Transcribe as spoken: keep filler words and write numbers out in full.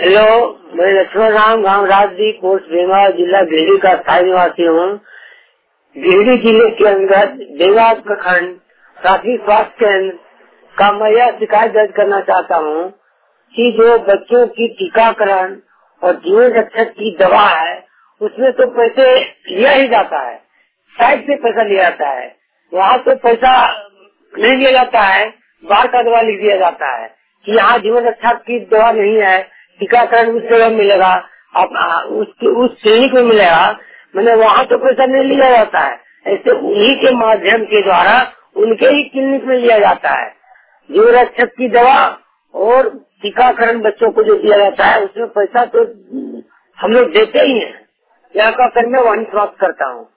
Hello, मैं लक्ष्मण राम, गाँव राजदी, post बेंगा, जिला गिरिडीह का स्थायी निवासी हूँ। गिरिडीह जिले के अंतर्गत देवास प्रखंड प्राथमिक स्वास्थ्य केंद्र का मैं यह शिकायत दर्ज करना चाहता हूँ कि जो बच्चों की टीकाकरण और जीवन रक्षक की दवा है, उसमें तो पैसे लिया ही जाता है, साइड से पैसा लिया जाता है। वहाँ तो पैसा नहीं लिया जाता है, बाहर का दवा लिख दिया जाता है कि यहाँ जीवन रक्षक की दवा नहीं है, टीकाकरण उस जगह मिलेगा, आप उस उस क्लिनिक में मिलेगा। मैंने वहाँ तो पैसा नहीं लिया जाता है, ऐसे उन्हीं के माध्यम के द्वारा उनके ही क्लिनिक में लिया जाता है। जीवन रक्षक की दवा और टीकाकरण बच्चों को जो दिया जाता है, उसमें पैसा तो हम लोग देते ही हैं। यहाँ का कर मैं वहीं समाप्त करता हूँ।